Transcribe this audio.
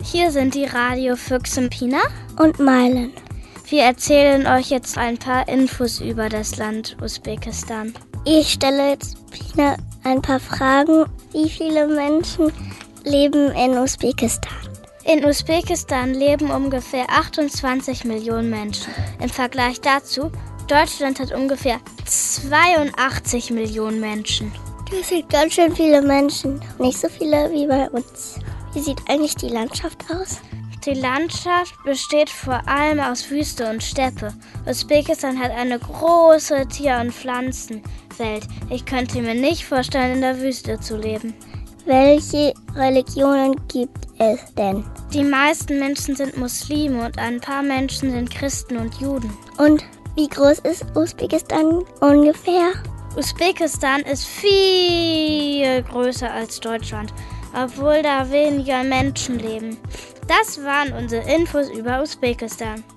Hier sind die Radiofüchse Pina und Meilen. Wir erzählen euch jetzt ein paar Infos über das Land Usbekistan. Ich stelle jetzt Pina ein paar Fragen. Wie viele Menschen leben in Usbekistan? In Usbekistan leben ungefähr 28 Millionen Menschen. Im Vergleich dazu, Deutschland hat ungefähr 82 Millionen Menschen. Das sind ganz schön viele Menschen, nicht so viele wie bei uns. Wie sieht eigentlich die Landschaft aus? Die Landschaft besteht vor allem aus Wüste und Steppe. Usbekistan hat eine große Tier- und Pflanzenwelt. Ich könnte mir nicht vorstellen, in der Wüste zu leben. Welche Religionen gibt es denn? Die meisten Menschen sind Muslime und ein paar Menschen sind Christen und Juden. Und wie groß ist Usbekistan ungefähr? Usbekistan ist viel größer als Deutschland, obwohl da weniger Menschen leben. Das waren unsere Infos über Usbekistan.